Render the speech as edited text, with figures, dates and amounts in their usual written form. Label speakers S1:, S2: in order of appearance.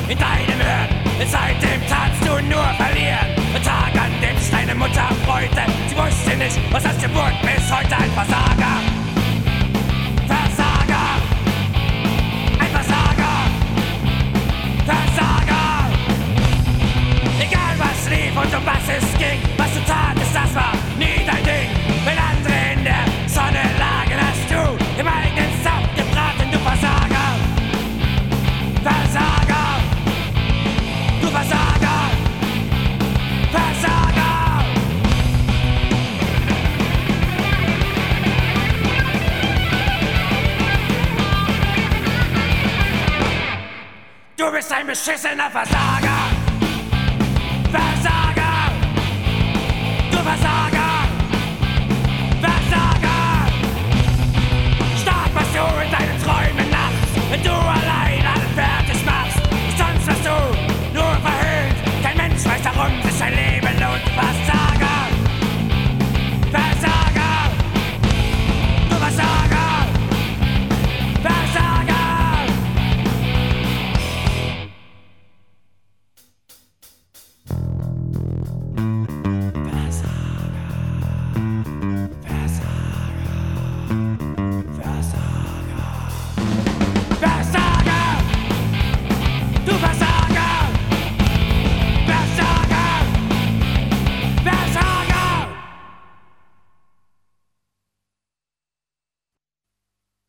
S1: in deinem Hirn. Seitdem kannst du nur verlieren. Der Tag, an dem sich deine Mutter freute. Sie wusste nicht, was als Geburt bis heute ein Versager. Versager. Ein Versager. Versager. Egal was lief und um was es ging, was du tatest, das war nie dein Ding. Wenn andere in der Sonne lagen, hast du im eigenen Saft gebraten, du Versager. Versager. Du Versager. Versager. Du bist ein beschissener Versager.